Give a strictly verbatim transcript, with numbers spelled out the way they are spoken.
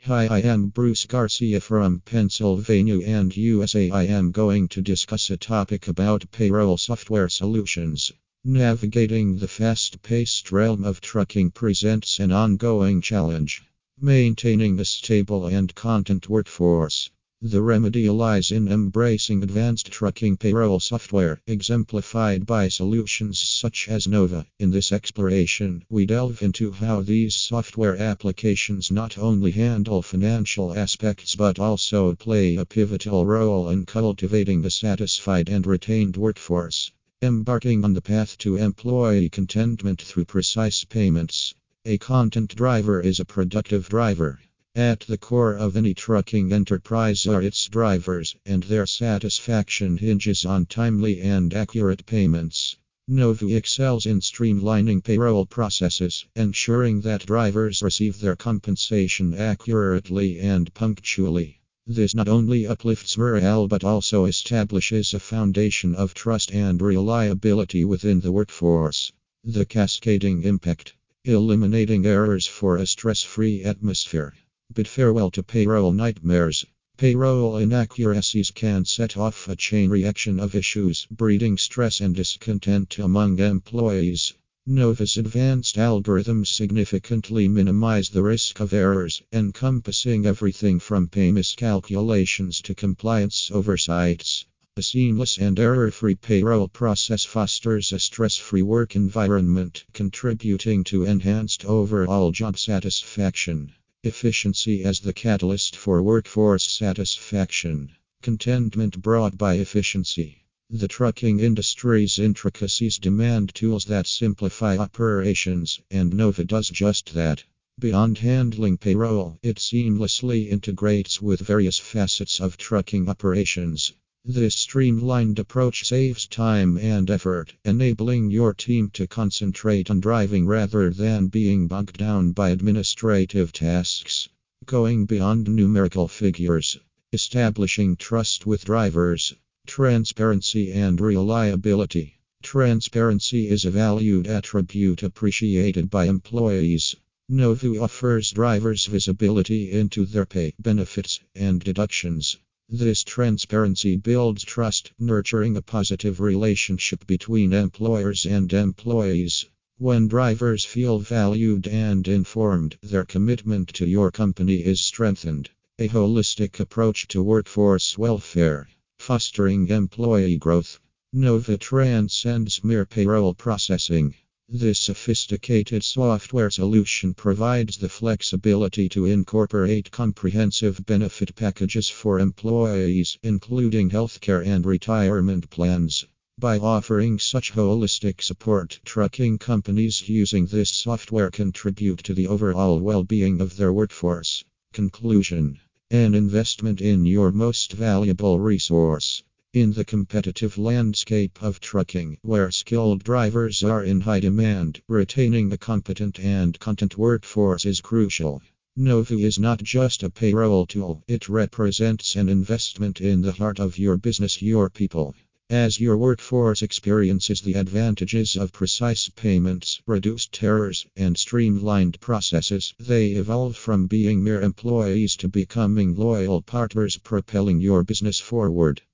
Hi, I am Bruce Garcia from Pennsylvania and U S A. I am going to discuss a topic about payroll software solutions. Navigating the fast-paced realm of trucking presents an ongoing challenge. Maintaining a stable and content workforce. The remedy lies in embracing advanced trucking payroll software, exemplified by solutions such as Nova. In this exploration, we delve into how these software applications not only handle financial aspects but also play a pivotal role in cultivating a satisfied and retained workforce. Embarking on the path to employee contentment through precise payments. A content driver is a productive driver. At the core of any trucking enterprise are its drivers, and their satisfaction hinges on timely and accurate payments. Nova excels in streamlining payroll processes, ensuring that drivers receive their compensation accurately and punctually. This not only uplifts morale but also establishes a foundation of trust and reliability within the workforce. The cascading impact. Eliminating errors for a stress-free atmosphere. Bid farewell to payroll nightmares. Payroll inaccuracies can set off a chain reaction of issues, breeding stress and discontent among employees. Nova's advanced algorithms significantly minimize the risk of errors, encompassing everything from pay miscalculations to compliance oversights. A seamless and error-free payroll process fosters a stress-free work environment, contributing to enhanced overall job satisfaction. Efficiency as the catalyst for workforce satisfaction. Contentment brought by efficiency. The trucking industry's intricacies demand tools that simplify operations, and Nova does just that. Beyond handling payroll, it seamlessly integrates with various facets of trucking operations. This streamlined approach saves time and effort, enabling your team to concentrate on driving rather than being bogged down by administrative tasks. Going beyond numerical figures. Establishing trust with drivers. Transparency and reliability. Transparency is a valued attribute appreciated by employees. Nova offers drivers visibility into their pay, benefits, and deductions. This transparency builds trust, nurturing a positive relationship between employers and employees. When drivers feel valued and informed, their commitment to your company is strengthened. A holistic approach to workforce welfare. Fostering employee growth. Nova transcends mere payroll processing. This sophisticated software solution provides the flexibility to incorporate comprehensive benefit packages for employees, including healthcare and retirement plans. By offering such holistic support, trucking companies using this software contribute to the overall well-being of their workforce. Conclusion. An investment in your most valuable resource. In the competitive landscape of trucking, where skilled drivers are in high demand, retaining a competent and content workforce is crucial. Nova is not just a payroll tool, it represents an investment in the heart of your business, your people. As your workforce experiences the advantages of precise payments, reduced errors, and streamlined processes, they evolve from being mere employees to becoming loyal partners, propelling your business forward.